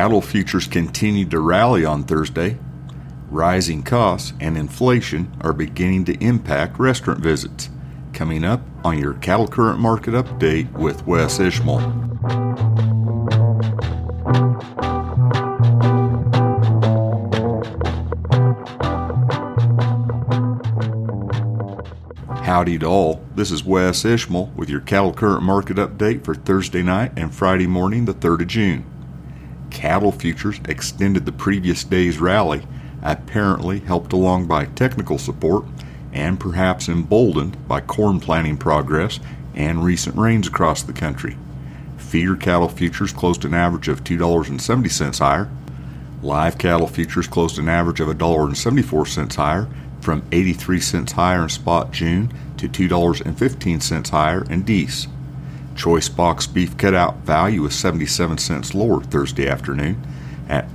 Cattle futures continued to rally on Thursday. Rising costs and inflation are beginning to impact restaurant visits. Coming up on your Cattle Current Market Update with Wes Ishmael. Howdy to all, this is Wes Ishmael with your Cattle Current Market Update for Thursday night and Friday morning, the 3rd of June. Cattle futures extended the previous day's rally, apparently helped along by technical support and perhaps emboldened by corn planting progress and recent rains across the country. Feeder cattle futures closed an average of $2.70 higher. Live cattle futures closed an average of $1.74 higher, from 83 cents higher in spot June to $2.15 higher in Dees. Choice box beef cutout value was 77 cents lower Thursday afternoon at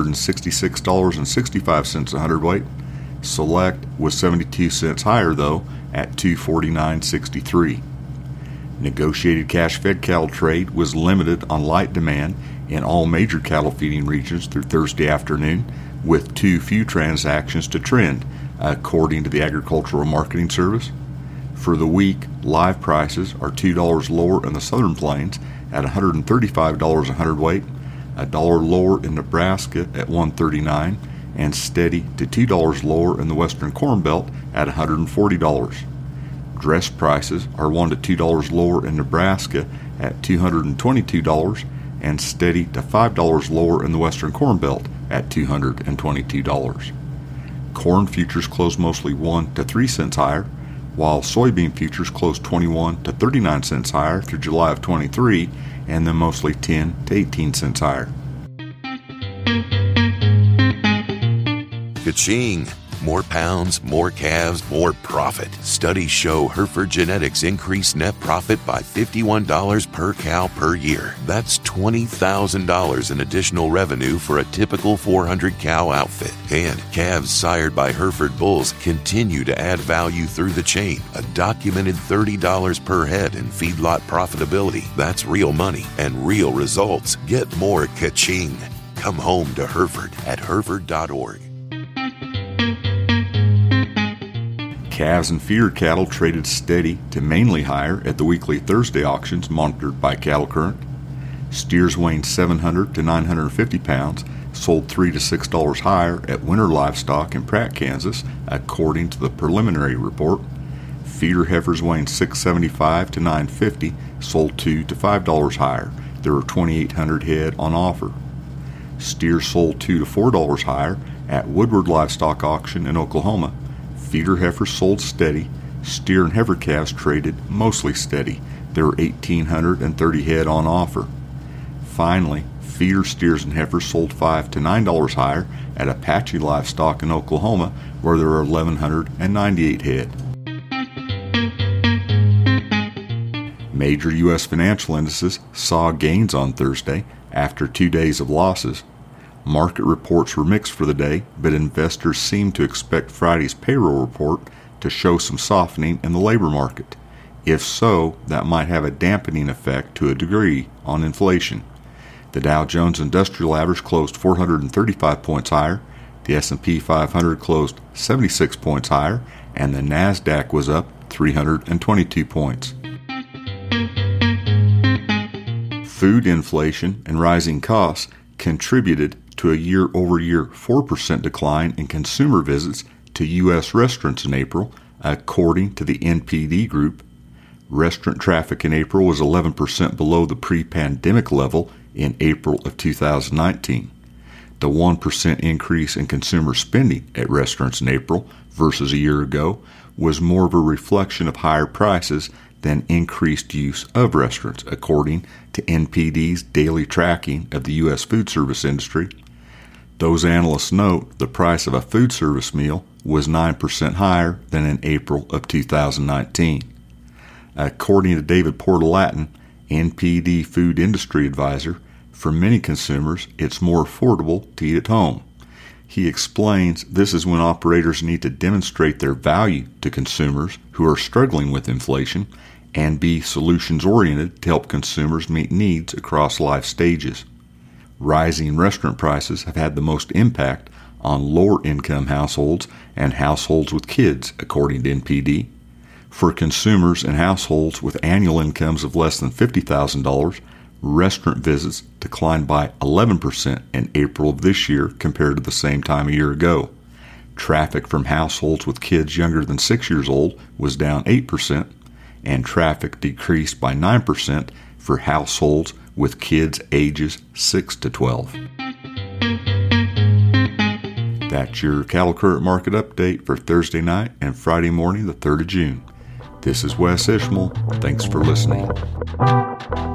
$266.65 a hundredweight. Select was 72 cents higher though at $249.63. Negotiated cash fed cattle trade was limited on light demand in all major cattle feeding regions through Thursday afternoon, with too few transactions to trend, according to the Agricultural Marketing Service. For the week, live prices are $2 lower in the Southern Plains at $135 a hundredweight, $1 lower in Nebraska at $139, and steady to $2 lower in the Western Corn Belt at $140. Dress prices are $1 to $2 lower in Nebraska at $222, and steady to $5 lower in the Western Corn Belt at $222. Corn futures closed mostly 1 to 3 cents higher, while soybean futures closed 21 to 39 cents higher through July of 23, and then mostly 10 to 18 cents higher. Ka-ching! More pounds, more calves, more profit. Studies show Hereford Genetics increased net profit by $51 per cow per year. That's $20,000 in additional revenue for a typical 400-cow outfit. And calves sired by Hereford bulls continue to add value through the chain. A documented $30 per head in feedlot profitability. That's real money and real results. Get more ka-ching. Come home to Hereford at Hereford.org. Calves and feeder cattle traded steady to mainly higher at the weekly Thursday auctions monitored by Cattle Current. Steers weighing 700 to 950 pounds sold $3 to $6 higher at Winter Livestock in Pratt, Kansas, according to the preliminary report. Feeder heifers weighing 675 to 950 sold $2 to $5 higher. There were 2,800 head on offer. Steers sold $2 to $4 higher at Woodward Livestock Auction in Oklahoma. Feeder heifers sold steady. Steer and heifer calves traded mostly steady. There were 1,830 head on offer. Finally, feeder steers and heifers sold $5 to $9 higher at Apache Livestock in Oklahoma, where there were 1,198 head. Major U.S. financial indices saw gains on Thursday after 2 days of losses. Market reports were mixed for the day, but investors seem to expect Friday's payroll report to show some softening in the labor market. If so, that might have a dampening effect to a degree on inflation. The Dow Jones Industrial Average closed 435 points higher, the S&P 500 closed 76 points higher, and the NASDAQ was up 322 points. Food inflation and rising costs contributed to a year-over-year 4% decline in consumer visits to U.S. restaurants in April, according to the NPD Group. Restaurant traffic in April was 11% below the pre-pandemic level in April of 2019. The 1% increase in consumer spending at restaurants in April versus a year ago was more of a reflection of higher prices than increased use of restaurants, according to NPD's daily tracking of the U.S. food service industry. Those analysts note the price of a food service meal was 9% higher than in April of 2019. According to David Portalatin, NPD food industry advisor, for many consumers it's more affordable to eat at home. He explains this is when operators need to demonstrate their value to consumers who are struggling with inflation and be solutions-oriented to help consumers meet needs across life stages. rising restaurant prices have had the most impact on lower-income households and households with kids, according to NPD. For consumers and households with annual incomes of less than $50,000, restaurant visits declined by 11% in April of this year compared to the same time a year ago. Traffic from households with kids younger than 6 years old was down 8%, and traffic decreased by 9% for households with kids ages 6 to 12. That's your cattle current market update for Thursday night and Friday morning, the 3rd of June. This is Wes Ishmael. Thanks for listening.